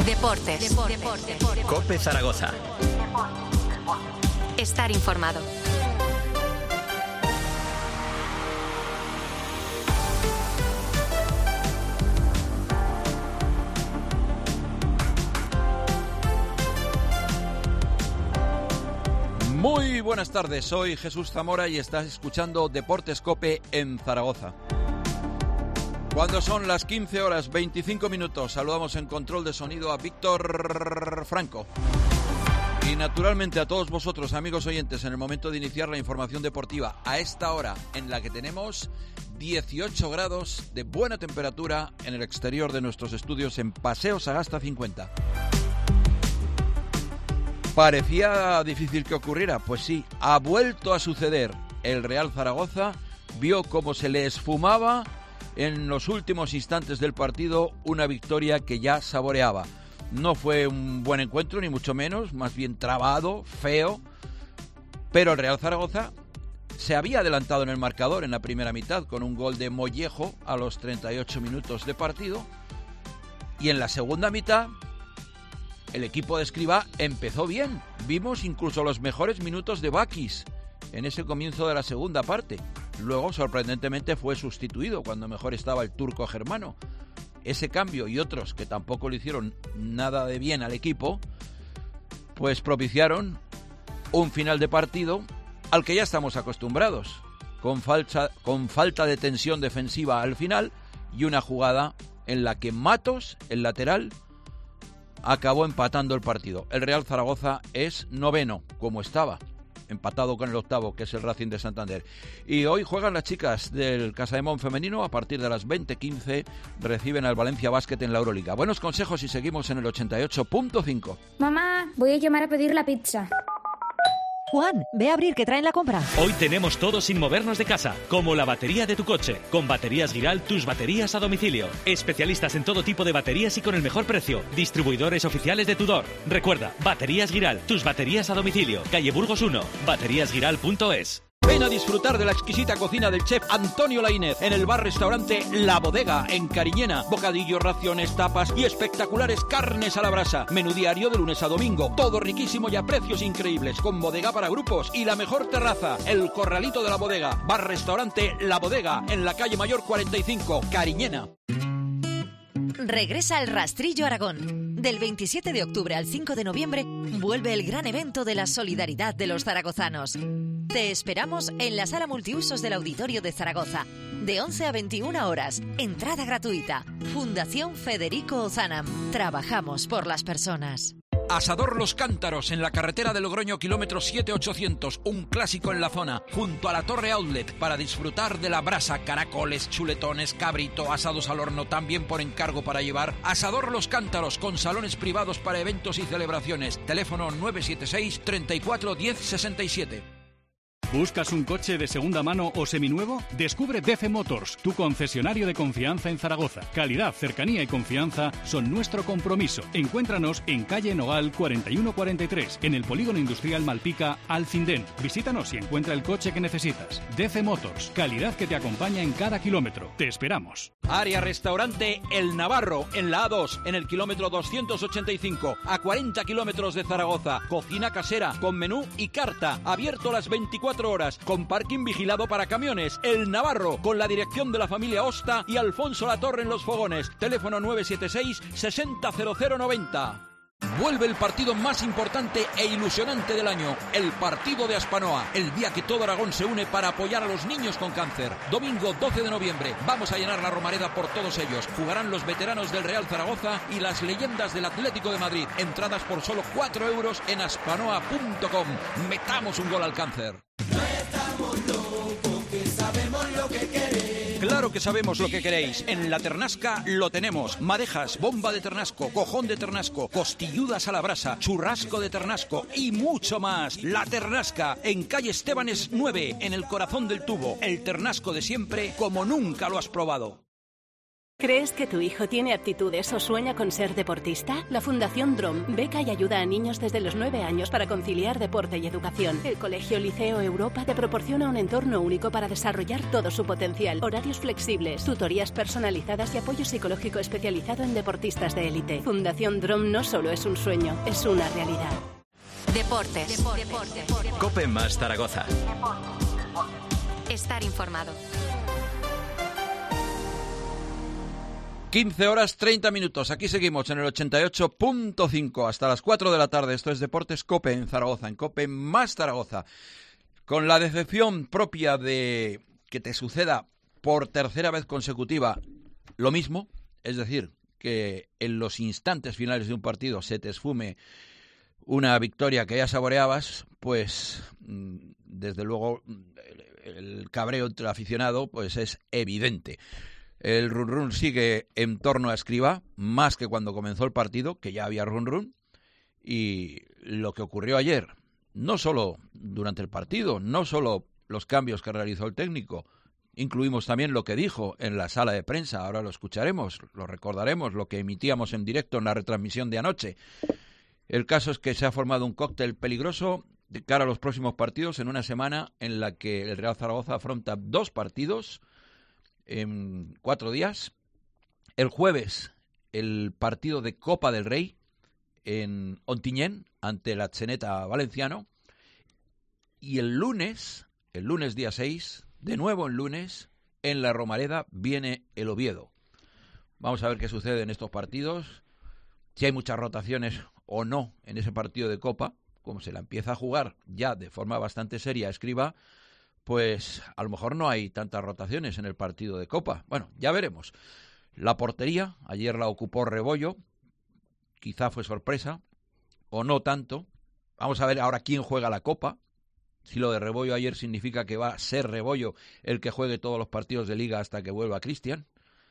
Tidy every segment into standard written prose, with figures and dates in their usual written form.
Deportes. COPE Zaragoza. Estar informado. Muy buenas tardes, soy Jesús Zamora y estás escuchando Deportes COPE en Zaragoza. Cuando son las 15 horas 25 minutos, saludamos en control de sonido a Víctor Franco. Y naturalmente a todos vosotros, amigos oyentes, en el momento de iniciar la información deportiva, a esta hora en la que tenemos 18 grados de buena temperatura en el exterior de nuestros estudios en Paseo Sagasta 50. ¿Parecía difícil que ocurriera? Pues sí, ha vuelto a suceder. El Real Zaragoza vio cómo se le esfumaba en los últimos instantes del partido una victoria que ya saboreaba. No fue un buen encuentro, ni mucho menos, más bien trabado, feo, pero el Real Zaragoza se había adelantado en el marcador en la primera mitad con un gol de Mollejo a los 38 minutos de partido, y en la segunda mitad el equipo de Escribá empezó bien. Vimos incluso los mejores minutos de Bakis en ese comienzo de la segunda parte. Luego, sorprendentemente, fue sustituido cuando mejor estaba el turco Germano. Ese cambio y otros que tampoco le hicieron nada de bien al equipo, pues propiciaron un final de partido al que ya estamos acostumbrados, con falta de tensión defensiva al final y una jugada en la que Matos, el lateral, acabó empatando el partido. El Real Zaragoza es noveno, como estaba, empatado con el octavo, que es el Racing de Santander. Y hoy juegan las chicas del Casademont femenino. A partir de las 20:15 reciben al Valencia Basket en la Euroliga. Buenos consejos y seguimos en el 88.5. Mamá, voy a llamar a pedir la pizza. Juan, ve a abrir que traen la compra. Hoy tenemos todo sin movernos de casa, como la batería de tu coche. Con Baterías Giral, tus baterías a domicilio. Especialistas en todo tipo de baterías y con el mejor precio. Distribuidores oficiales de Tudor. Recuerda, Baterías Giral, tus baterías a domicilio. Calle Burgos 1, bateríasgiral.es. Ven a disfrutar de la exquisita cocina del chef Antonio Laínez en el bar-restaurante La Bodega, en Cariñena. Bocadillos, raciones, tapas y espectaculares carnes a la brasa. Menú diario de lunes a domingo. Todo riquísimo y a precios increíbles. Con bodega para grupos y la mejor terraza. El Corralito de La Bodega. Bar-restaurante La Bodega, en la calle Mayor 45, Cariñena. Regresa el Rastrillo Aragón. Del 27 de octubre al 5 de noviembre vuelve el gran evento de la solidaridad de los zaragozanos. Te esperamos en la sala multiusos del Auditorio de Zaragoza, de 11 a 21 horas. Entrada gratuita. Fundación Federico Ozanam. Trabajamos por las personas. Asador Los Cántaros, en la carretera de Logroño, kilómetro 7800, un clásico en la zona, junto a la Torre Outlet, para disfrutar de la brasa, caracoles, chuletones, cabrito, asados al horno, también por encargo para llevar. Asador Los Cántaros, con salones privados para eventos y celebraciones. Teléfono 976 34 10 67. ¿Buscas un coche de segunda mano o seminuevo? Descubre DC Motors, tu concesionario de confianza en Zaragoza. Calidad, cercanía y confianza son nuestro compromiso. Encuéntranos en calle Nogal 4143, en el Polígono Industrial Malpica, Alcindén. Visítanos y encuentra el coche que necesitas. DC Motors, calidad que te acompaña en cada kilómetro. Te esperamos. Área Restaurante El Navarro, en la A2, en el kilómetro 285, a 40 kilómetros de Zaragoza. Cocina casera, con menú y carta, abierto las 24 horas, con parking vigilado para camiones. El Navarro, con la dirección de la familia Osta y Alfonso Latorre en los fogones. Teléfono 976 600090. Vuelve el partido más importante e ilusionante del año, el partido de Aspanoa, el día que todo Aragón se une para apoyar a los niños con cáncer. Domingo 12 de noviembre, vamos a llenar la Romareda por todos ellos. Jugarán los veteranos del Real Zaragoza y las leyendas del Atlético de Madrid. Entradas por solo 4 euros en aspanoa.com. Metamos un gol al cáncer. No estamos locos, que sabemos lo que queremos. Claro que sabemos lo que queréis. En La Ternasca lo tenemos. Madejas, bomba de ternasco, cojón de ternasco, costilludas a la brasa, churrasco de ternasco y mucho más. La Ternasca, en calle Estebanes 9, en el corazón del tubo. El ternasco de siempre, como nunca lo has probado. ¿Crees que tu hijo tiene aptitudes o sueña con ser deportista? La Fundación DROM beca y ayuda a niños desde los 9 años para conciliar deporte y educación. El Colegio Liceo Europa te proporciona un entorno único para desarrollar todo su potencial. Horarios flexibles, tutorías personalizadas y apoyo psicológico especializado en deportistas de élite. Fundación DROM no solo es un sueño, es una realidad. Deportes. Cope más Zaragoza. Estar informado. 15 horas 30 minutos. Aquí seguimos en el 88.5 hasta las 4 de la tarde. Esto es Deportes Cope en Zaragoza, en Cope más Zaragoza. Con la decepción propia de que te suceda por tercera vez consecutiva lo mismo, es decir, que en los instantes finales de un partido se te esfume una victoria que ya saboreabas, pues desde luego el cabreo entre el aficionado pues es evidente. El run-run sigue en torno a Escribá, más que cuando comenzó el partido, que ya había run-run. Y lo que ocurrió ayer, no solo durante el partido, no solo los cambios que realizó el técnico, incluimos también lo que dijo en la sala de prensa, ahora lo escucharemos, lo recordaremos, lo que emitíamos en directo en la retransmisión de anoche. El caso es que se ha formado un cóctel peligroso de cara a los próximos partidos en una semana en la que el Real Zaragoza afronta 2 partidos en 4 días. El jueves, el partido de Copa del Rey en Ontinyent ante la Atzeneta Valenciano. Y el lunes día 6, de nuevo el lunes, en la Romareda viene el Oviedo. Vamos a ver qué sucede en estos partidos, si hay muchas rotaciones o no en ese partido de Copa, como se la empieza a jugar ya de forma bastante seria Escribá, pues a lo mejor no hay tantas rotaciones en el partido de Copa. Bueno, ya veremos. La portería, ayer la ocupó Rebollo, quizá fue sorpresa, o no tanto. Vamos a ver ahora quién juega la Copa. Si lo de Rebollo ayer significa que va a ser Rebollo el que juegue todos los partidos de Liga hasta que vuelva Cristian.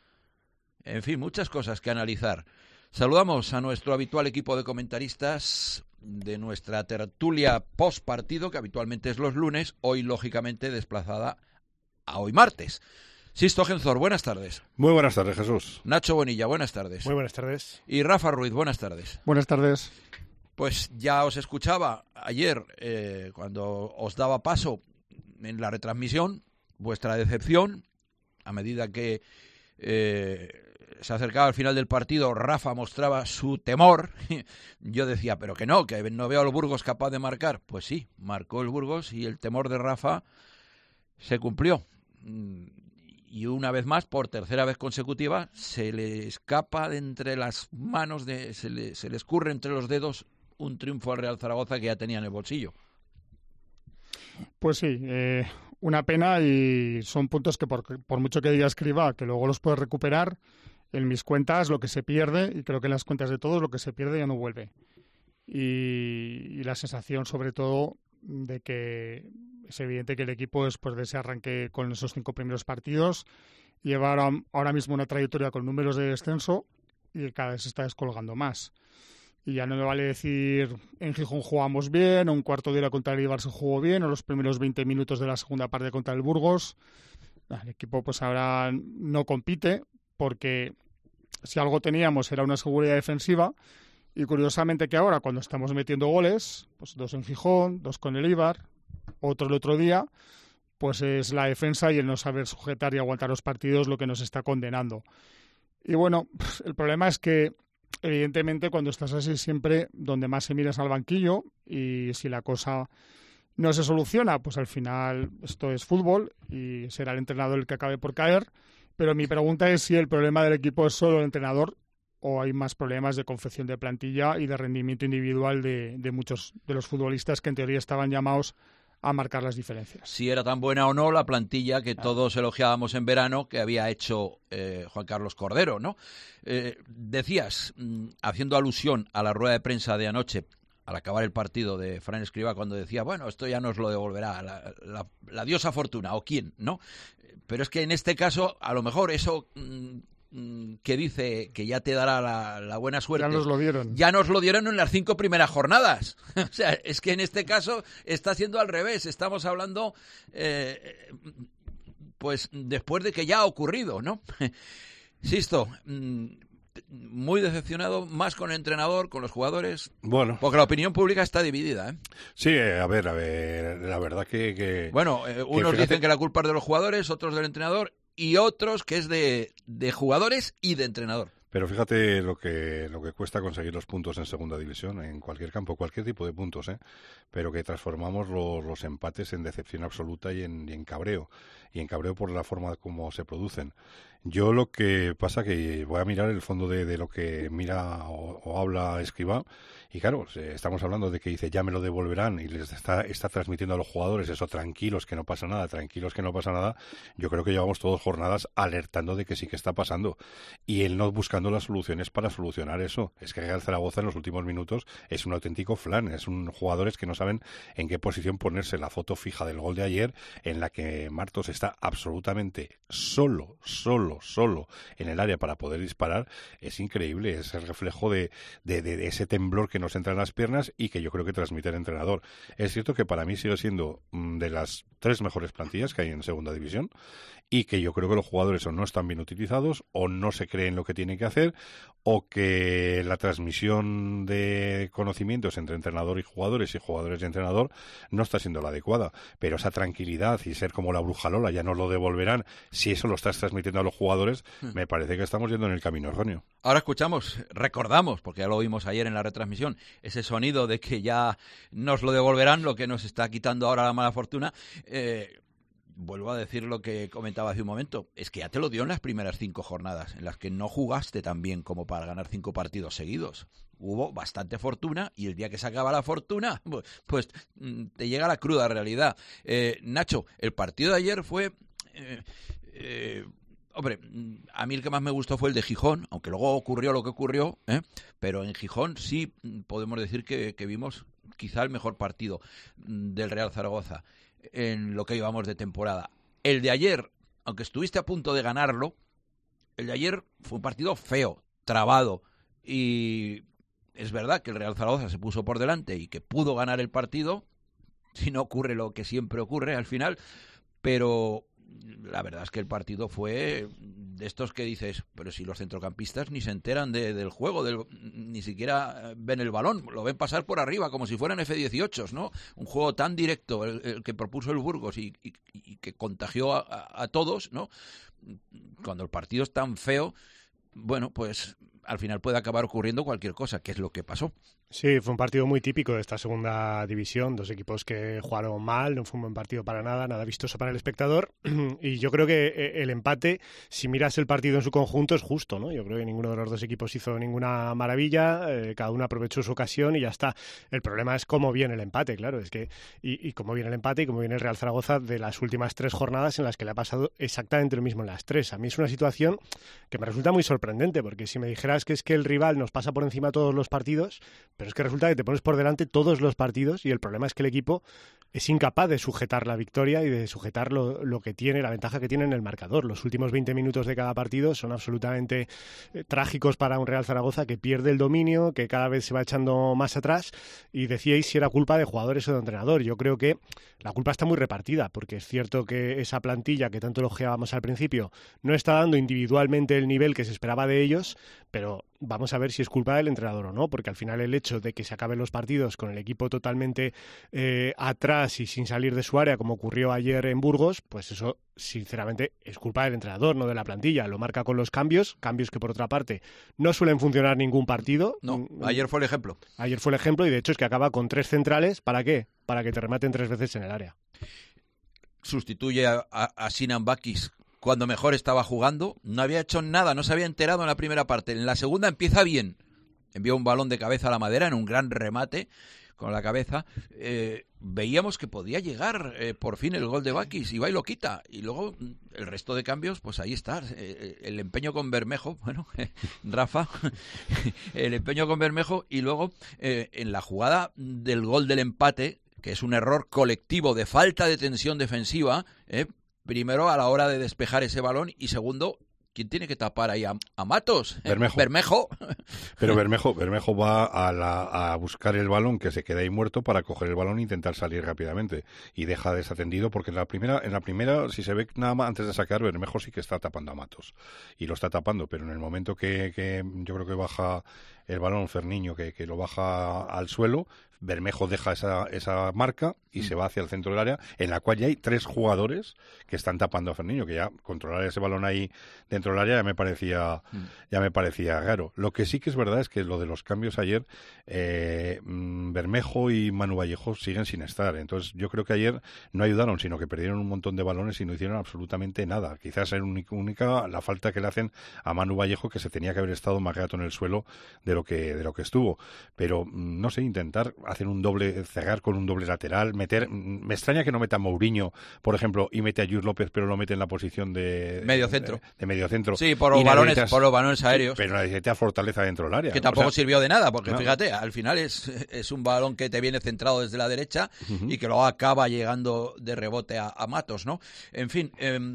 En fin, muchas cosas que analizar. Saludamos a nuestro habitual equipo de comentaristas de nuestra tertulia post partido, que habitualmente es los lunes, hoy lógicamente desplazada a hoy martes. Sisto Genzor, buenas tardes. Muy buenas tardes, Jesús. Nacho Bonilla, buenas tardes. Muy buenas tardes. Y Rafa Ruiz, buenas tardes. Buenas tardes. Pues ya os escuchaba ayer, cuando os daba paso en la retransmisión, vuestra decepción, a medida que se acercaba al final del partido, Rafa mostraba su temor. Yo decía, pero que no veo al Burgos capaz de marcar. Pues sí, marcó el Burgos y el temor de Rafa se cumplió. Y una vez más, por tercera vez consecutiva, se le escapa de entre las manos, se le escurre entre los dedos un triunfo al Real Zaragoza que ya tenía en el bolsillo. Pues sí, una pena, y son puntos que por mucho que diga Escribá, que luego los puedes recuperar, en mis cuentas lo que se pierde, y creo que en las cuentas de todos lo que se pierde ya no vuelve. Y la sensación sobre todo de que es evidente que el equipo, después de ese arranque con esos 5 primeros partidos, lleva ahora mismo una trayectoria con números de descenso y cada vez se está descolgando más. Y ya no me vale decir en Gijón jugamos bien, o un cuarto de hora contra el Eibar se jugó bien, o los primeros 20 minutos de la segunda parte contra el Burgos. El equipo pues ahora no compite, porque si algo teníamos era una seguridad defensiva, y curiosamente que ahora, cuando estamos metiendo goles, pues 2 en Gijón, 2 con el Eibar, otro el otro día, pues es la defensa y el no saber sujetar y aguantar los partidos lo que nos está condenando. Y bueno, el problema es que evidentemente cuando estás así siempre donde más se mira es al banquillo, y si la cosa no se soluciona, pues al final esto es fútbol y será el entrenador el que acabe por caer. Pero mi pregunta es si el problema del equipo es solo el entrenador o hay más problemas de confección de plantilla y de rendimiento individual de muchos de los futbolistas que en teoría estaban llamados a marcar las diferencias. Si era tan buena o no la plantilla que todos elogiábamos en verano que había hecho Juan Carlos Cordero, ¿no? Decías, haciendo alusión a la rueda de prensa de anoche, al acabar el partido de Fran Escribá, cuando decía, bueno, esto ya nos lo devolverá la diosa Fortuna, o quién, ¿no? Pero es que en este caso, a lo mejor eso que dice que ya te dará la buena suerte, ya nos lo dieron. Ya nos lo dieron en las 5 primeras jornadas. O sea, es que en este caso está haciendo al revés. Estamos hablando, pues, después de que ya ha ocurrido, ¿no? Sisto, muy decepcionado, más con el entrenador, con los jugadores. Bueno. Porque la opinión pública está dividida, ¿eh? Sí, a ver, la verdad que bueno, unos dicen que la culpa es de los jugadores, otros del entrenador, y otros que es de jugadores y de entrenador. Pero fíjate lo que cuesta conseguir los puntos en segunda división, en cualquier campo, cualquier tipo de puntos, pero que transformamos los empates en decepción absoluta y en cabreo, por la forma como se producen. Yo lo que pasa que voy a mirar el fondo de lo que mira o habla Escribá, y claro, estamos hablando de que dice ya me lo devolverán y les está transmitiendo a los jugadores eso, tranquilos que no pasa nada. Yo creo que llevamos todas jornadas alertando de que sí que está pasando y él no buscando las soluciones para solucionar eso. Es que Real Zaragoza en los últimos minutos es un auténtico flan, jugadores que no saben en qué posición ponerse. La foto fija del gol de ayer en la que Martos está absolutamente solo en el área para poder disparar, es increíble, es el reflejo de ese temblor que nos entra en las piernas y que yo creo que transmite el entrenador. Es cierto que para mí sigue siendo de las 3 mejores plantillas que hay en segunda división y que yo creo que los jugadores o no están bien utilizados o no se creen lo que tienen que hacer o que la transmisión de conocimientos entre entrenador y jugadores y entrenador no está siendo la adecuada. Pero esa tranquilidad y ser como la bruja Lola, ya nos lo devolverán, si eso lo estás transmitiendo a los jugadores, me parece que estamos yendo en el camino erróneo. Ahora recordamos, porque ya lo oímos ayer en la retransmisión, ese sonido de que ya nos lo devolverán, lo que nos está quitando ahora la mala fortuna. Vuelvo a decir lo que comentaba hace un momento, es que ya te lo dio en las primeras 5 jornadas, en las que no jugaste tan bien como para ganar 5 partidos seguidos. Hubo bastante fortuna y el día que se acaba la fortuna, pues te llega la cruda realidad. Nacho, el partido de ayer fue... hombre, a mí el que más me gustó fue el de Gijón, aunque luego ocurrió lo que ocurrió, pero en Gijón sí podemos decir que vimos quizá el mejor partido del Real Zaragoza en lo que llevamos de temporada. El de ayer, aunque estuviste a punto de ganarlo, el de ayer fue un partido feo, trabado, y es verdad que el Real Zaragoza se puso por delante y que pudo ganar el partido, si no ocurre lo que siempre ocurre al final, pero la verdad es que el partido fue de estos que dices, pero si los centrocampistas ni se enteran del juego, ni siquiera ven el balón, lo ven pasar por arriba como si fueran F-18, ¿no? Un juego tan directo, el que propuso el Burgos y que contagió a todos, ¿no? Cuando el partido es tan feo, bueno, pues al final puede acabar ocurriendo cualquier cosa, que es lo que pasó. Sí, fue un partido muy típico de esta segunda división, 2 equipos que jugaron mal, no fue un buen partido para nada vistoso para el espectador, y yo creo que el empate, si miras el partido en su conjunto, es justo, ¿no? Yo creo que ninguno de los 2 equipos hizo ninguna maravilla, cada uno aprovechó su ocasión y ya está. El problema es cómo viene el empate, claro, es que y cómo viene el empate y cómo viene el Real Zaragoza de las últimas 3 jornadas en las que le ha pasado exactamente lo mismo en las 3. A mí es una situación que me resulta muy sorprendente, porque si me dijeras que es que el rival nos pasa por encima todos los partidos, pero es que resulta que te pones por delante todos los partidos y el problema es que el equipo es incapaz de sujetar la victoria y de sujetar lo que tiene, la ventaja que tiene en el marcador. Los últimos 20 minutos de cada partido son absolutamente trágicos para un Real Zaragoza que pierde el dominio, que cada vez se va echando más atrás, y decíais si era culpa de jugadores o de entrenador. Yo creo que la culpa está muy repartida, porque es cierto que esa plantilla que tanto elogiábamos al principio no está dando individualmente el nivel que se esperaba de ellos, pero vamos a ver si es culpa del entrenador o no, porque al final el hecho de que se acaben los partidos con el equipo totalmente atrás y sin salir de su área, como ocurrió ayer en Burgos, pues eso sinceramente es culpa del entrenador, no de la plantilla. Lo marca con los cambios que por otra parte no suelen funcionar ningún partido. No, ayer fue el ejemplo. Ayer fue el ejemplo y de hecho es que acaba con 3 centrales, ¿para qué? Para que te rematen 3 veces en el área. Sustituye a Sinan Bakis cuando mejor estaba jugando, no había hecho nada, no se había enterado en la primera parte. En la segunda empieza bien, envió un balón de cabeza a la madera en un gran remate con la cabeza. Veíamos que podía llegar por fin el gol de Bakis y va y lo quita. Y luego el resto de cambios, pues ahí está. El empeño con Bermejo, bueno, Rafa, el empeño con Bermejo y luego en la jugada del gol del empate, que es un error colectivo de falta de tensión defensiva, primero a la hora de despejar ese balón y segundo ¿quién tiene que tapar ahí a Matos? Bermejo. Pero Bermejo va a buscar el balón, que se queda ahí muerto, para coger el balón e intentar salir rápidamente. Y deja desatendido, porque en la primera, si se ve nada más antes de sacar, Bermejo sí que está tapando a Matos. Y lo está tapando, pero en el momento que yo creo que baja el balón Ferniño, que lo baja al suelo, Bermejo deja esa marca y se va hacia el centro del área, en la cual ya hay 3 jugadores que están tapando a Ferniño, que ya controlar ese balón ahí dentro del área ya me parecía raro. Lo que sí que es verdad es que lo de los cambios ayer, Bermejo y Manu Vallejo siguen sin estar. Entonces yo creo que ayer no ayudaron, sino que perdieron un montón de balones y no hicieron absolutamente nada. Quizás es única la falta que le hacen a Manu Vallejo, que se tenía que haber estado más rato en el suelo de lo que estuvo. Pero no sé, intentar hacer cerrar con un doble lateral, me extraña que no meta a Mourinho, por ejemplo, y mete a Lluís López, pero lo mete en la posición de medio centro. De medio centro. Sí, por los balones aéreos. Pero necesita fortaleza dentro del área. Que tampoco sirvió de nada, porque fíjate, al final es un balón que te viene centrado desde la derecha y que luego acaba llegando de rebote a Matos, ¿no? En fin,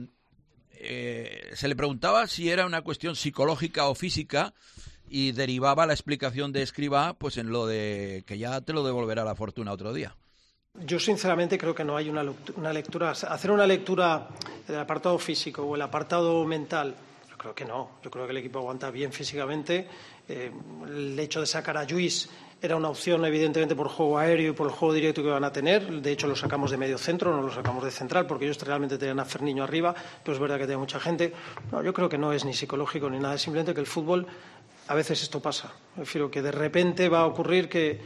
se le preguntaba si era una cuestión psicológica o física, y derivaba la explicación de Escribá pues en lo de que ya te lo devolverá la fortuna otro día. Yo sinceramente creo que no hay una lectura. Hacer una lectura del apartado físico o el apartado mental, yo creo que no. Yo creo que el equipo aguanta bien físicamente. El hecho de sacar a Lluís era una opción, evidentemente, por juego aéreo y por el juego directo que van a tener. De hecho, lo sacamos de medio centro, no lo sacamos de central, porque ellos realmente tenían a Ferniño arriba, pero es verdad que tiene mucha gente. No, yo creo que no es ni psicológico ni nada, es simplemente que el fútbol, a veces esto pasa. Prefiero que de repente va a ocurrir que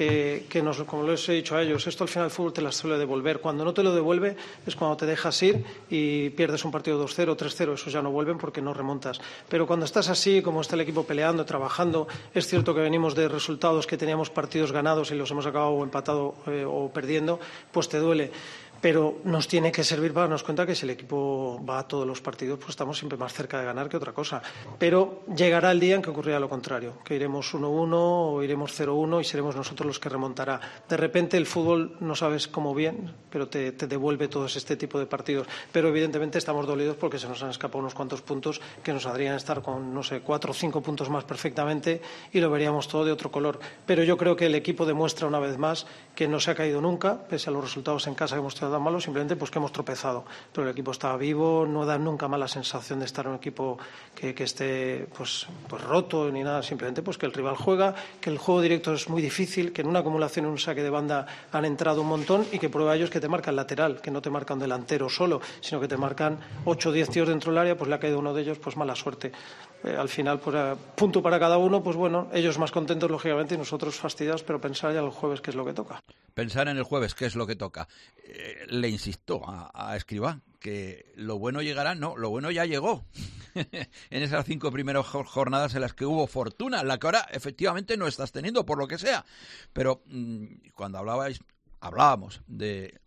como les he dicho a ellos, esto al final el fútbol te la suele devolver. Cuando no te lo devuelve es cuando te dejas ir y pierdes un partido 2-0, 3-0, esos ya no vuelven porque no remontas. Pero cuando estás así, como está el equipo peleando, trabajando, es cierto que venimos de resultados que teníamos partidos ganados y los hemos acabado o empatado o perdiendo, pues te duele. Pero nos tiene que servir para darnos cuenta que si el equipo va a todos los partidos, pues estamos siempre más cerca de ganar que otra cosa. Pero llegará el día en que ocurrirá lo contrario, que iremos 1-1 o iremos 0-1 y seremos nosotros los que remontará. De repente el fútbol no sabes cómo bien, pero te devuelve todo este tipo de partidos. Pero evidentemente estamos dolidos porque se nos han escapado unos cuantos puntos que nos harían estar con, no sé, 4 o 5 puntos más perfectamente y lo veríamos todo de otro color. Pero yo creo que el equipo demuestra una vez más que no se ha caído nunca, pese a los resultados en casa que hemos tenido tan malos, simplemente pues que hemos tropezado. Pero el equipo estaba vivo, no da nunca más la sensación de estar en un equipo que esté pues roto ni nada, simplemente pues que el rival juega, que el juego directo es muy difícil, que en una acumulación, en un saque de banda han entrado un montón y que prueba ellos que te marcan lateral, que no te marcan delantero solo, sino que te marcan 8 o 10 tíos dentro del área, pues le ha caído uno de ellos, pues mala suerte. Al final, pues punto para cada uno, pues bueno, ellos más contentos lógicamente y nosotros fastidiados, pero pensar ya el jueves qué es lo que toca. Pensar en el jueves qué es lo que toca. Le insisto a Escribá que lo bueno llegará, no, lo bueno ya llegó. En esas 5 primeras jornadas en las que hubo fortuna, la que ahora efectivamente no estás teniendo por lo que sea. Pero cuando hablábamos de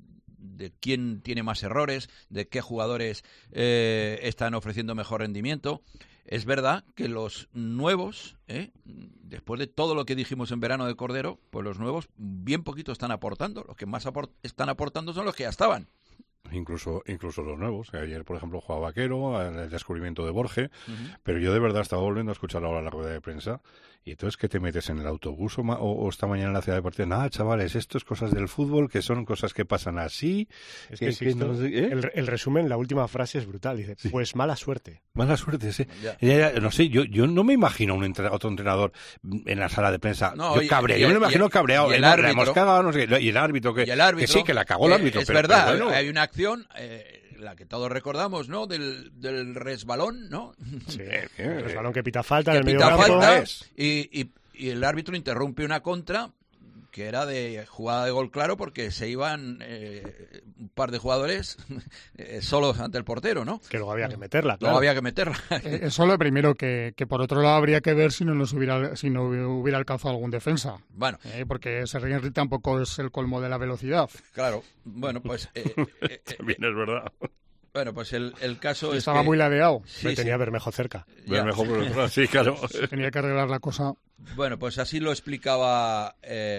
quién tiene más errores, de qué jugadores están ofreciendo mejor rendimiento. Es verdad que los nuevos, después de todo lo que dijimos en verano de Cordero, pues los nuevos bien poquito están aportando. Los que más están aportando son los que ya estaban. Incluso los nuevos. Ayer, por ejemplo, jugaba Vaquero, el descubrimiento de Borge, pero yo de verdad estaba volviendo a escuchar ahora la rueda de prensa. Y entonces, ¿qué te metes en el autobús o esta mañana en la ciudad deportiva? Nada, chavales, esto es cosas del fútbol, que son cosas que pasan así. Es que el resumen, la última frase es brutal. Dice, sí. Pues mala suerte. Mala suerte, sí. No sé, yo no me imagino otro entrenador en la sala de prensa. No, yo me lo imagino cabreado. Y el árbitro. Hemos cagado, no sé qué. Y el árbitro, que sí, que la cagó el árbitro. Es verdad, pero bueno. Hay una acción... la que todos recordamos, ¿no? Del resbalón, ¿no? Sí, el resbalón que pita falta en el medio campo. Y el árbitro interrumpe una contra que era de jugada de gol claro porque se iban un par de jugadores solos ante el portero, ¿no? Que luego había que meterla, claro. Luego había que meterla. Eso es lo primero que por otro lado habría que ver si no hubiera alcanzado algún defensa. Bueno. Porque Serri tampoco es el colmo de la velocidad. Claro. Bueno, pues... También es verdad. Bueno, pues el caso es estaba que... muy ladeado. Sí, tenía Bermejo cerca. Bermejo por detrás, sí, claro. Tenía que arreglar la cosa. Bueno, pues así lo explicaba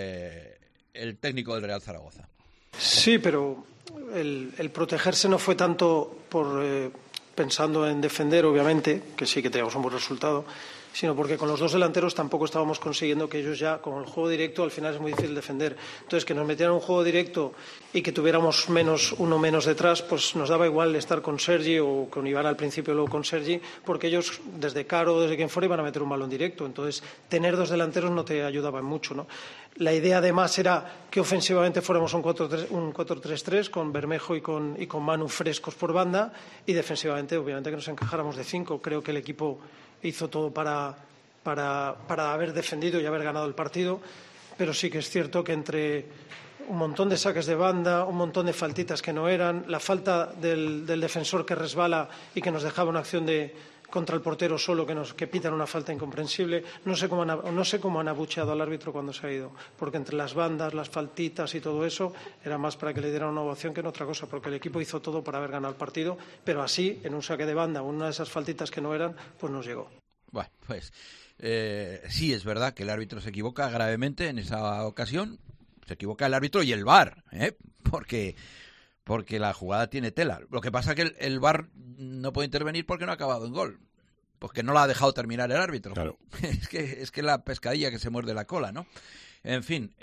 el técnico del Real Zaragoza. Sí, pero el protegerse no fue tanto por pensando en defender, obviamente, que sí que teníamos un buen resultado, sino porque con los dos delanteros tampoco estábamos consiguiendo que ellos ya, con el juego directo, al final es muy difícil defender. Entonces, que nos metieran un juego directo y que tuviéramos uno menos detrás, pues nos daba igual estar con Sergi o con Iván al principio y luego con Sergi, porque ellos, desde Caro o desde quien fuera, iban a meter un balón directo. Entonces, tener dos delanteros no te ayudaba mucho, ¿no? La idea, además, era que ofensivamente fuéramos un 4-3-3 con Bermejo y con Manu frescos por banda, y defensivamente, obviamente, que nos encajáramos de 5. Creo que el equipo hizo todo para haber defendido y haber ganado el partido, pero sí que es cierto que entre un montón de saques de banda, un montón de faltitas que no eran, la falta del defensor que resbala y que nos dejaba una acción contra el portero solo, que pitan una falta incomprensible. No sé cómo han abucheado al árbitro cuando se ha ido, porque entre las bandas, las faltitas y todo eso, era más para que le dieran una ovación que en otra cosa, porque el equipo hizo todo para haber ganado el partido, pero así, en un saque de banda, una de esas faltitas que no eran, pues nos llegó. Bueno, pues sí es verdad que el árbitro se equivoca gravemente en esa ocasión. Se equivoca el árbitro y el VAR, porque la jugada tiene tela. Lo que pasa es que el VAR no puede intervenir porque no ha acabado en gol, porque no la ha dejado terminar el árbitro. Claro. Es que la pescadilla que se muerde la cola, ¿no? En fin,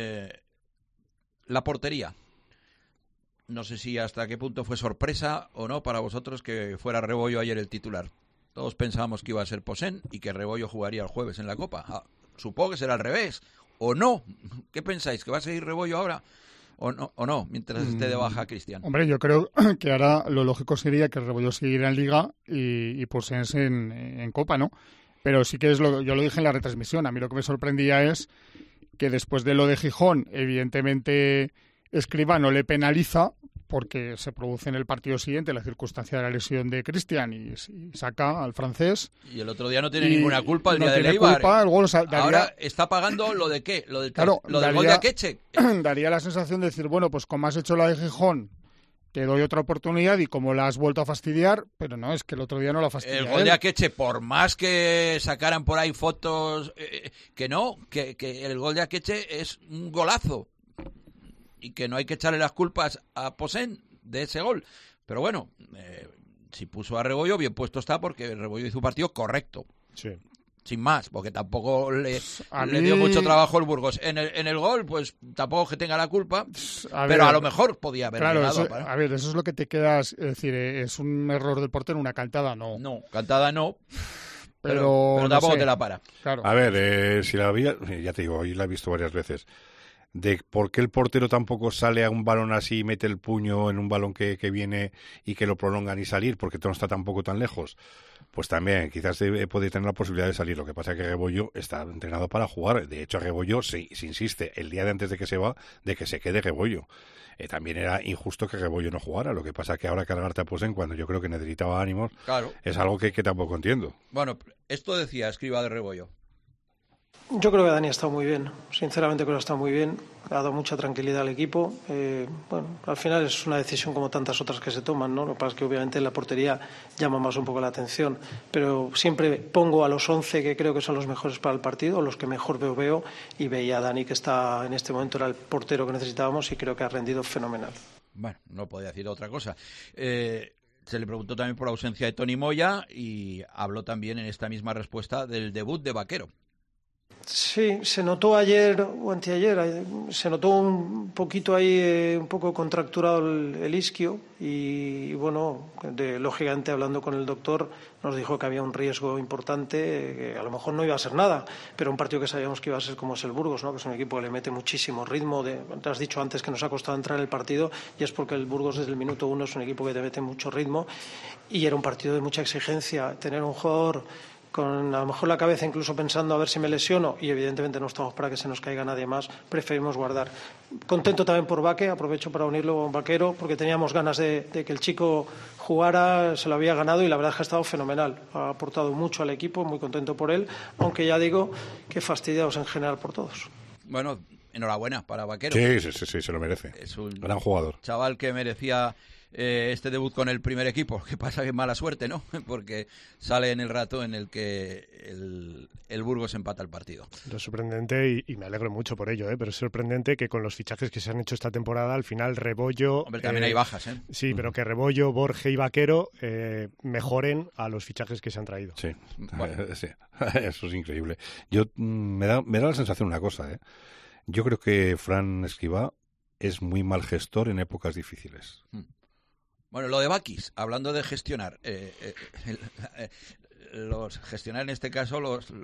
la portería. No sé si hasta qué punto fue sorpresa o no para vosotros que fuera Rebollo ayer el titular. Todos pensábamos que iba a ser Posen y que Rebollo jugaría el jueves en la Copa. Supongo que será al revés. ¿O no? ¿Qué pensáis? ¿Que va a seguir Rebollo ahora? ¿O no? Mientras esté de baja Cristian. Hombre, yo creo que ahora lo lógico sería que Rebollo siguiera en Liga y Posen en Copa, ¿no? Pero sí que yo lo dije en la retransmisión. A mí lo que me sorprendía es que después de lo de Gijón, evidentemente Escribá no le penaliza, porque se produce en el partido siguiente la circunstancia de la lesión de Cristian y saca al francés. Y el otro día no tiene ninguna culpa el día de Eibar. Ahora está pagando lo de qué, lo del gol de Akeche. Daría la sensación de decir, bueno, pues como has hecho la de Gijón, te doy otra oportunidad y como la has vuelto a fastidiar, pero no, es que el otro día no la fastidió. El gol de Akeche, por más que sacaran por ahí fotos, que el gol de Akeche es un golazo. Y que no hay que echarle las culpas a Posen de ese gol. Pero bueno, si puso a Rebollo, bien puesto está, porque Rebollo hizo un partido correcto. Sí. Sin más, porque tampoco le dio mucho trabajo el Burgos. En el gol, pues tampoco que tenga la culpa, pero a lo mejor podía haber llegado. A ver, eso es lo que te quedas, es decir, es un error del portero, una cantada no. No, cantada no. Pero tampoco te la para. Claro. A ver, si la había, ya te digo, hoy la he visto varias veces. De por qué el portero tampoco sale a un balón así y mete el puño en un balón que viene y que lo prolongan y salir, porque no está tampoco tan lejos. Pues también, quizás puede tener la posibilidad de salir. Lo que pasa es que Rebollo está entrenado para jugar. De hecho, a Rebollo se insiste el día de antes de que se va, de que se quede Rebollo. También era injusto que Rebollo no jugara. Lo que pasa es que ahora cargarte a Posen cuando yo creo que necesitaba ánimos, claro, es algo que tampoco entiendo. Bueno, esto decía Escribá de Rebollo. Yo creo que Dani ha estado muy bien, sinceramente creo que ha estado muy bien, ha dado mucha tranquilidad al equipo. Bueno, al final es una decisión como tantas otras que se toman, ¿no? Lo que pasa es que obviamente en la portería llama más un poco la atención, pero siempre pongo a los 11 que creo que son los mejores para el partido, los que mejor veo, y veía a Dani que está en este momento era el portero que necesitábamos y creo que ha rendido fenomenal. Bueno, no podía decir otra cosa. Se le preguntó también por la ausencia de Toni Moya y habló también en esta misma respuesta del debut de Vaquero. Sí, se notó ayer o anteayer, se notó un poquito ahí, un poco contracturado el isquio y bueno, lógicamente hablando con el doctor nos dijo que había un riesgo importante, que a lo mejor no iba a ser nada, pero un partido que sabíamos que iba a ser como es el Burgos, ¿no? Que es un equipo que le mete muchísimo ritmo. Te has dicho antes que nos ha costado entrar en el partido y es porque el Burgos desde el minuto 1 es un equipo que te mete mucho ritmo y era un partido de mucha exigencia. Tener un jugador con a lo mejor la cabeza incluso pensando a ver si me lesiono y evidentemente no estamos para que se nos caiga nadie más, preferimos guardar. Contento también por Vaque, aprovecho para unirlo con Vaquero porque teníamos ganas de que el chico jugara, se lo había ganado y la verdad es que ha estado fenomenal, ha aportado mucho al equipo, muy contento por él, aunque ya digo que fastidiados en general por todos. Bueno, enhorabuena para Vaquero. Sí, se lo merece. Es un gran jugador. Chaval que merecía este debut con el primer equipo. Que pasa que es mala suerte, ¿no? Porque sale en el rato en el que el Burgos empata el partido. Lo sorprendente, y me alegro mucho por ello, pero es sorprendente que con los fichajes que se han hecho esta temporada, al final Rebollo... Hombre, también hay bajas, ¿eh? Sí, pero que Rebollo, Borge y Vaquero mejoren a los fichajes que se han traído. Sí, bueno. Sí. Eso es increíble. Me da la sensación una cosa, ¿eh? Yo creo que Fran Escribá es muy mal gestor en épocas difíciles. Bueno, lo de Bakis, hablando de gestionar, gestionar en este caso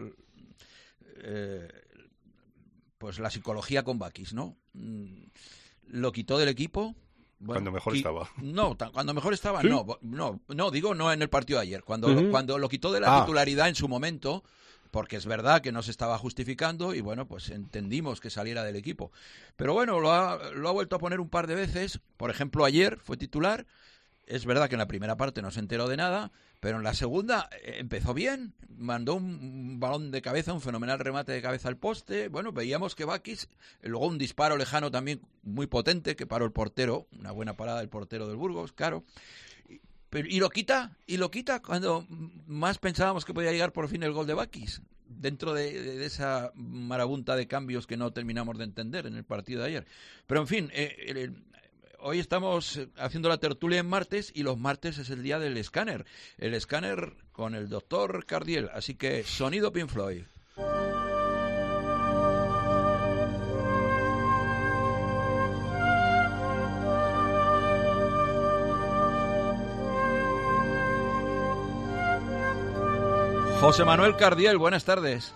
pues la psicología con Bakis, ¿no? Lo quitó del equipo. Bueno, cuando mejor estaba. No, cuando mejor estaba, ¿sí? No, digo no en el partido de ayer. Cuando lo quitó de la titularidad en su momento, porque es verdad que no se estaba justificando y bueno, pues entendimos que saliera del equipo. Pero bueno, lo ha vuelto a poner un par de veces. Por ejemplo, ayer fue titular. Es verdad que en la primera parte no se enteró de nada, pero en la segunda empezó bien, mandó un balón de cabeza, un fenomenal remate de cabeza al poste. Bueno, veíamos que Bakis, luego un disparo lejano también muy potente que paró el portero, una buena parada del portero del Burgos, claro. Y lo quita cuando más pensábamos que podía llegar por fin el gol de Bakis, dentro de esa marabunta de cambios que no terminamos de entender en el partido de ayer. Pero en fin, hoy estamos haciendo la tertulia en martes y los martes es el día del escáner. El escáner con el doctor Cardiel. Así que sonido Pink Floyd. José Manuel Cardiel, buenas tardes.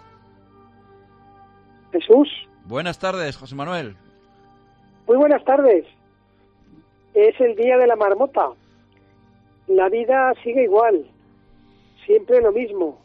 Jesús. Buenas tardes, José Manuel. Muy buenas tardes. Es el día de la marmota. La vida sigue igual. Siempre lo mismo.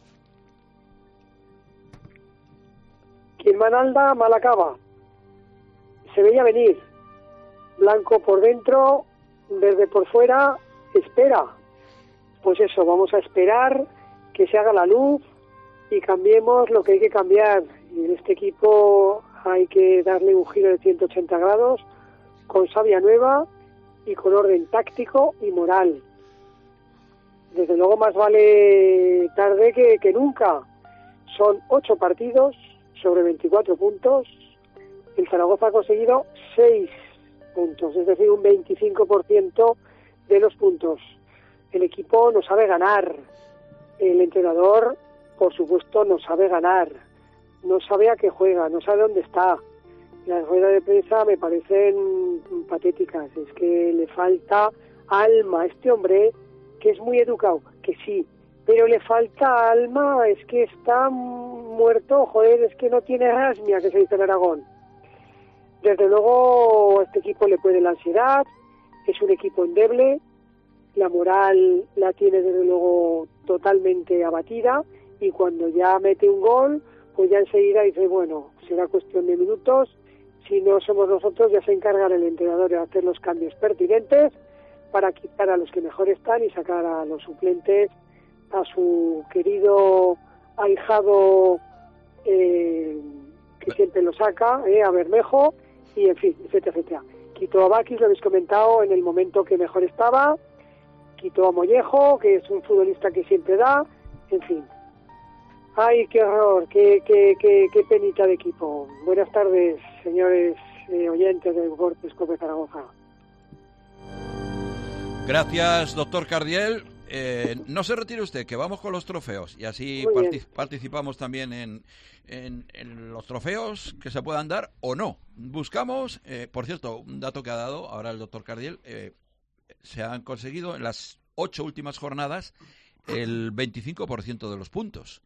Quien mal anda, mal acaba. Se veía venir. Blanco por dentro, verde por fuera, espera. Pues eso, vamos a esperar que se haga la luz y cambiemos lo que hay que cambiar. Y en este equipo hay que darle un giro de 180 grados con savia nueva y con orden táctico y moral. Desde luego más vale tarde que nunca. Son 8 partidos sobre 24 puntos. El Zaragoza ha conseguido 6 puntos, es decir, un 25% de los puntos. El equipo no sabe ganar. El entrenador, por supuesto, no sabe ganar. No sabe a qué juega, no sabe dónde está. Las ruedas de prensa me parecen patéticas. Es que le falta alma a este hombre, que es muy educado, que sí, pero le falta alma. Es que está muerto, joder, es que no tiene asmia, que se dice en Aragón. Desde luego a este equipo le puede la ansiedad, es un equipo endeble, la moral la tiene desde luego totalmente abatida y cuando ya mete un gol, pues ya enseguida dice, bueno, será cuestión de minutos, si no somos nosotros ya se encarga el entrenador de hacer los cambios pertinentes para quitar a los que mejor están y sacar a los suplentes, a su querido ahijado que siempre lo saca, a Bermejo, y en fin, etcétera, etcétera. Quitó a Bakis, lo habéis comentado, en el momento que mejor estaba, quitó a Mollejo, que es un futbolista que siempre da, en fin. ¡Ay, qué horror! ¡Qué penita de equipo! Buenas tardes, señores oyentes del Deportes Cope Zaragoza. Gracias, doctor Cardiel. No se retire usted, que vamos con los trofeos y así participamos también en los trofeos que se puedan dar o no. Buscamos, por cierto, un dato que ha dado ahora el doctor Cardiel, se han conseguido en las 8 últimas jornadas el 25% de los puntos.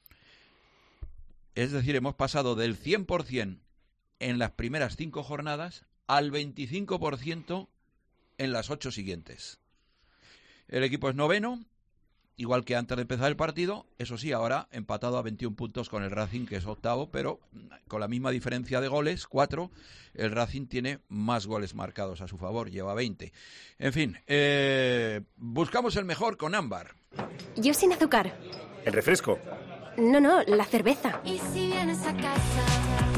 Es decir, hemos pasado del 100% en las primeras 5 jornadas al 25% en las 8 siguientes. El equipo es noveno, igual que antes de empezar el partido. Eso sí, ahora empatado a 21 puntos con el Racing, que es octavo, pero con la misma diferencia de goles, 4. El Racing tiene más goles marcados a su favor, lleva 20. En fin, buscamos el mejor con Ámbar. Yo sin azúcar. ¿El refresco? No, la cerveza. Y si vienes a casa,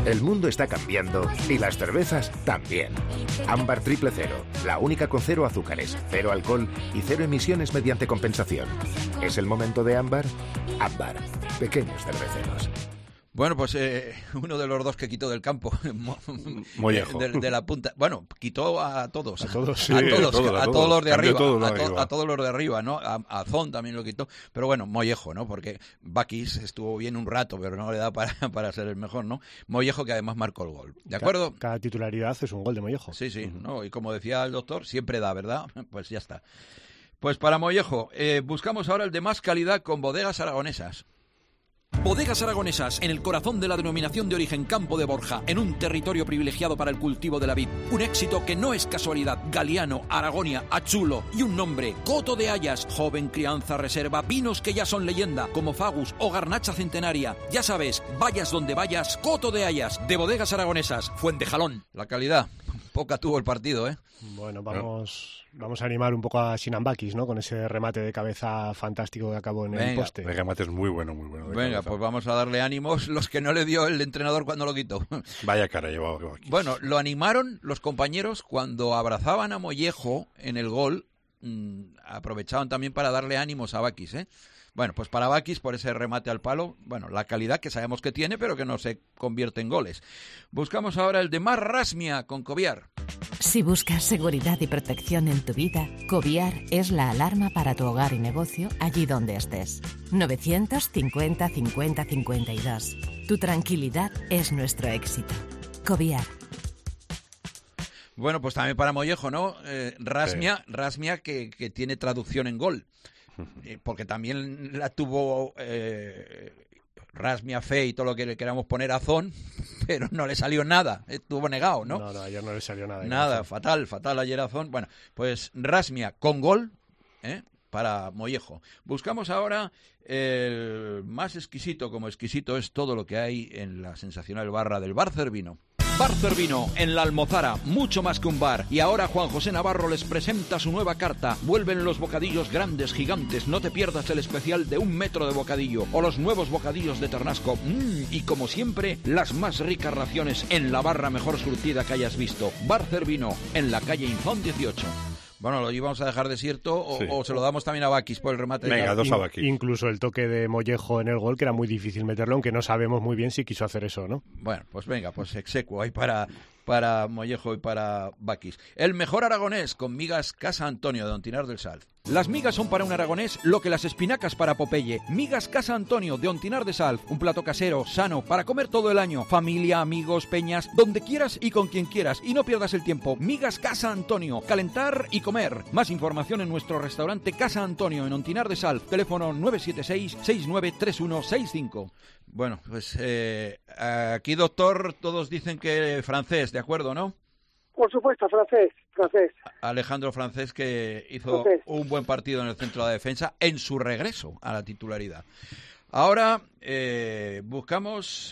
El mundo está cambiando y las cervezas también. Ámbar Triple Cero, la única con 0 azúcares, 0 alcohol y 0 emisiones mediante compensación. ¿Es el momento de Ámbar? Ámbar, pequeños cerveceros. Bueno, pues uno de los dos que quitó del campo, Mollejo. De la punta. Bueno, quitó a todos. A todos, sí, a todos los de arriba. Todo a todos los de arriba, ¿no? A Zon también lo quitó. Pero bueno, Mollejo, ¿no? Porque Bakis estuvo bien un rato, pero no le da para ser el mejor, ¿no? Mollejo, que además marcó el gol. ¿De acuerdo? Cada titularidad es un gol de Mollejo. Sí, ¿no? Y como decía el doctor, siempre da, ¿verdad? Pues ya está. Pues para Mollejo, buscamos ahora el de más calidad con Bodegas Aragonesas. Bodegas Aragonesas, en el corazón de la denominación de origen Campo de Borja, en un territorio privilegiado para el cultivo de la vid. Un éxito que no es casualidad. Galiano, Aragonia, Achulo y un nombre, Coto de Hayas, joven crianza reserva, vinos que ya son leyenda, como Fagus o Garnacha Centenaria. Ya sabes, vayas donde vayas, Coto de Hayas, de Bodegas Aragonesas, Fuentejalón. La calidad, poca tuvo el partido, ¿eh? Bueno, vamos a animar un poco a Sinambakis, ¿no? Con ese remate de cabeza fantástico que acabó en el poste. El remate es muy bueno. Venga, pues vamos a darle ánimos los que no le dio el entrenador cuando lo quitó. Vaya cara llevaba Bakis. Bueno, lo animaron los compañeros cuando abrazaban a Mollejo en el gol. Aprovechaban también para darle ánimos a Bakis, ¿eh? Bueno, pues para Bakis, por ese remate al palo, bueno, la calidad que sabemos que tiene, pero que no se convierte en goles. Buscamos ahora el de Mar Rasmia con Coviar. Si buscas seguridad y protección en tu vida, Coviar es la alarma para tu hogar y negocio allí donde estés. 950 50 52. Tu tranquilidad es nuestro éxito. Coviar. Bueno, pues también para Mollejo, ¿no? Rasmia que tiene traducción en gol. Porque también la tuvo Rasmia Fe y todo lo que le queramos poner a Zon, pero no le salió nada, estuvo negado, ¿no? No, ayer no le salió nada. Nada, fatal ayer a Zon. Bueno, pues Rasmia con gol, para Mollejo. Buscamos ahora el más exquisito, como exquisito es todo lo que hay en la sensacional barra del Bar Cervino. Bar Cervino, en la Almozara, mucho más que un bar. Y ahora Juan José Navarro les presenta su nueva carta. Vuelven los bocadillos grandes, gigantes. No te pierdas el especial de 1 metro de bocadillo. O los nuevos bocadillos de Ternasco. Y como siempre, las más ricas raciones en la barra mejor surtida que hayas visto. Bar Cervino, en la calle Infón 18. Bueno, ¿lo íbamos a dejar desierto o se lo damos también a Bakis por el remate? Venga, dos a Bakis. Incluso el toque de Mollejo en el gol, que era muy difícil meterlo, aunque no sabemos muy bien si quiso hacer eso, ¿no? Bueno, pues venga, pues execuo ahí para Mollejo y para Bakis. El mejor aragonés con migas Casa Antonio de Don Tinar del Sal. Las migas son para un aragonés lo que las espinacas para Popeye. Migas Casa Antonio de Ontinar de Sal. Un plato casero, sano, para comer todo el año. Familia, amigos, peñas, donde quieras y con quien quieras. Y no pierdas el tiempo. Migas Casa Antonio. Calentar y comer. Más información en nuestro restaurante Casa Antonio en Ontinar de Sal. Teléfono 976-693165. Bueno, pues aquí, doctor, todos dicen que francés, ¿de acuerdo, no? Por supuesto, francés. Alejandro Francés, que hizo un buen partido en el centro de la defensa en su regreso a la titularidad. Ahora buscamos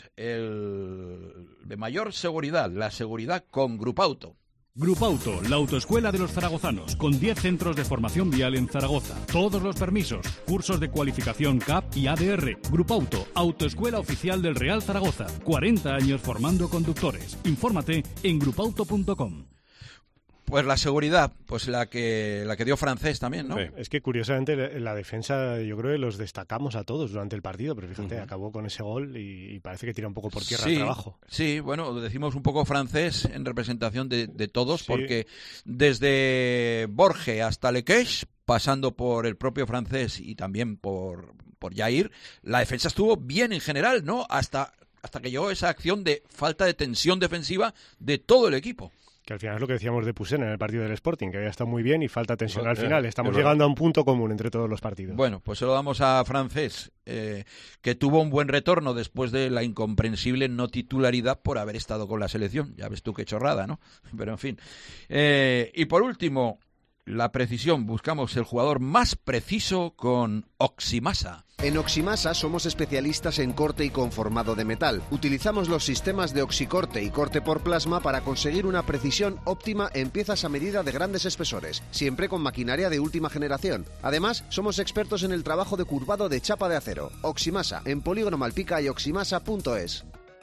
el de mayor seguridad, la seguridad con Grupauto. Grupauto, la autoescuela de los zaragozanos, con 10 centros de formación vial en Zaragoza. Todos los permisos, cursos de cualificación CAP y ADR. Grupauto, autoescuela oficial del Real Zaragoza. 40 años formando conductores. Infórmate en grupauto.com. Pues la seguridad, pues la que dio Francés también, ¿no? Sí. Es que curiosamente la defensa, yo creo que los destacamos a todos durante el partido, pero fíjate, acabó con ese gol y parece que tira un poco por tierra el trabajo. Sí, bueno, decimos un poco Francés en representación de todos, porque desde Borge hasta Lequeix, pasando por el propio Francés y también por Jair, la defensa estuvo bien en general, ¿no? Hasta que llegó esa acción de falta de tensión defensiva de todo el equipo. Que al final es lo que decíamos de Pusén en el partido del Sporting, que había estado muy bien y falta tensión al final. Estamos llegando a un punto común entre todos los partidos. Bueno, pues se lo damos a Francés, que tuvo un buen retorno después de la incomprensible no titularidad por haber estado con la selección. Ya ves tú qué chorrada, ¿no? Pero en fin. Y por último, la precisión. Buscamos el jugador más preciso con Oximasa. En Oximasa somos especialistas en corte y conformado de metal. Utilizamos los sistemas de oxicorte y corte por plasma para conseguir una precisión óptima en piezas a medida de grandes espesores, siempre con maquinaria de última generación. Además, somos expertos en el trabajo de curvado de chapa de acero. Oximasa, en Polígono Malpica y oximasa.es.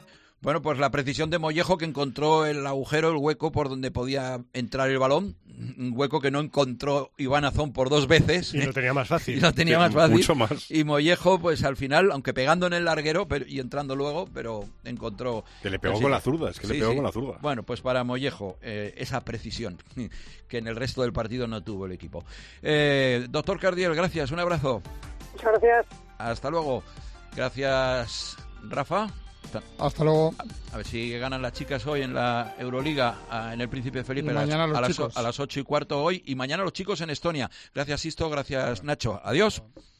Bueno, pues la precisión de Mollejo, que encontró el agujero, el hueco por donde podía entrar el balón, un hueco que no encontró Iván Azón por 2 veces. Y lo tenía más fácil. Y lo tenía más fácil. Mucho más. Y Mollejo, pues al final, aunque pegando en el larguero y entrando luego, pero encontró... Que le pegó con la zurda, es que le pegó con la zurda. Bueno, pues para Mollejo, esa precisión que en el resto del partido no tuvo el equipo. Doctor Cardiel, gracias, un abrazo. Muchas gracias. Hasta luego. Gracias, Rafa. Hasta luego. A ver si ganan las chicas hoy en la Euroliga, en el Príncipe Felipe, a las 8:15 hoy, y mañana los chicos en Estonia. Gracias, Sisto, gracias, Nacho. Adiós.